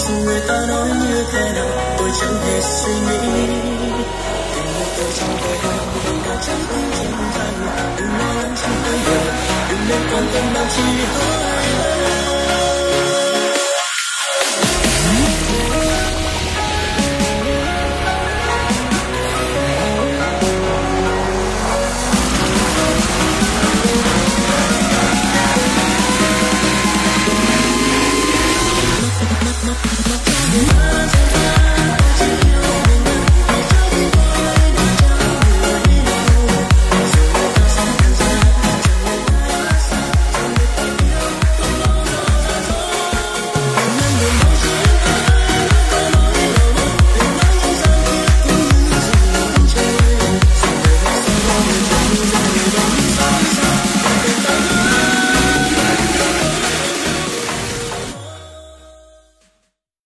dù người ta nói như thế nào tôi chẳng hề suy nghĩ. Tình yêu tôi trong đời anh đừng đã trái tim chân thành, đừng lo lắng trong tới giờ, đừng nên quan tâm đâu chỉ hỏi anh.